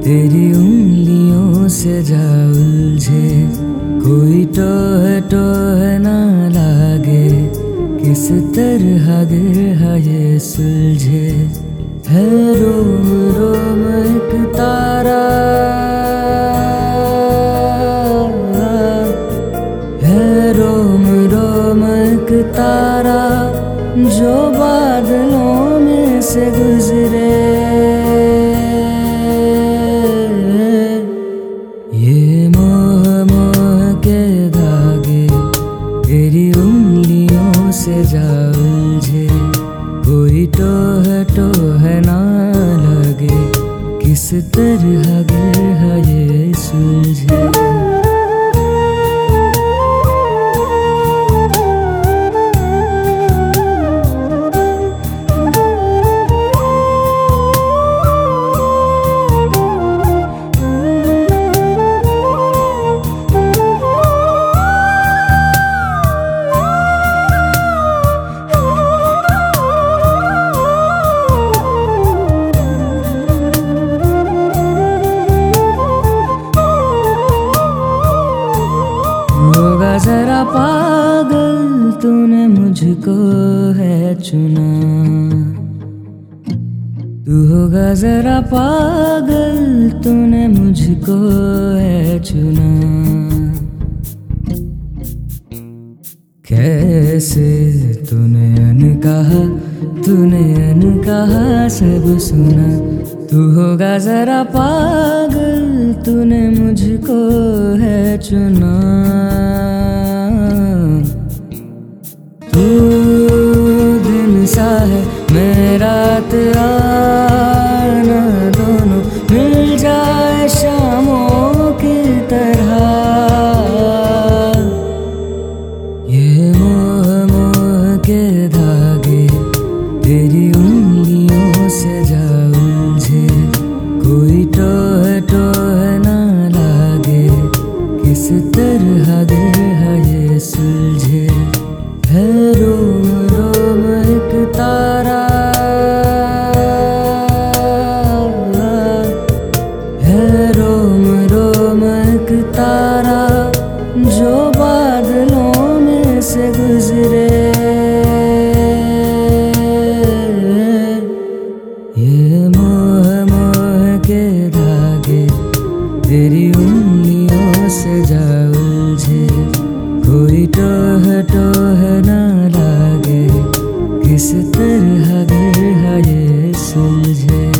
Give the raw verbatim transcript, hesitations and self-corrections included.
तेरी उंगलियों से जा उलझे, कोई टोह टोह ना लागे, किस तरह गिर ये सुलझे। है रोम रोम एक तारा, है रोम रोम एक तारा, जो बादलों में से गुजरे। ये मोह मोह के धागे तेरी उंगलियों से जा उलझे, कोई टोह टोह ना लगे, किस तरह गिर ये सुलझे। होगा जरा पागल तूने मुझको है चुना, तू होगा जरा पागल तूने मुझको है चुना। कैसे तूने अनकहा तूने अनकहा सब सुना, तू होगा जरा पागल तूने मुझको है चुना। तू दिन सा है मैं रात आना, दोनों मिल जाए शामों की तरह। ये मोह मोह के धागे तेरी उंगलियों से जा उलझे, कोई टोह टोह ना लागे, किस तरह गिर ये सुलझे। है रोम रोम एक तारा, है रोम रोम एक तारा, जो बादलों में से गुजरे। ये मोह मोह के धागे तेरी उंगलियों से जा उलझे, कोई टोह टोह ना लागे, किस तरह गिर ये सुलझे।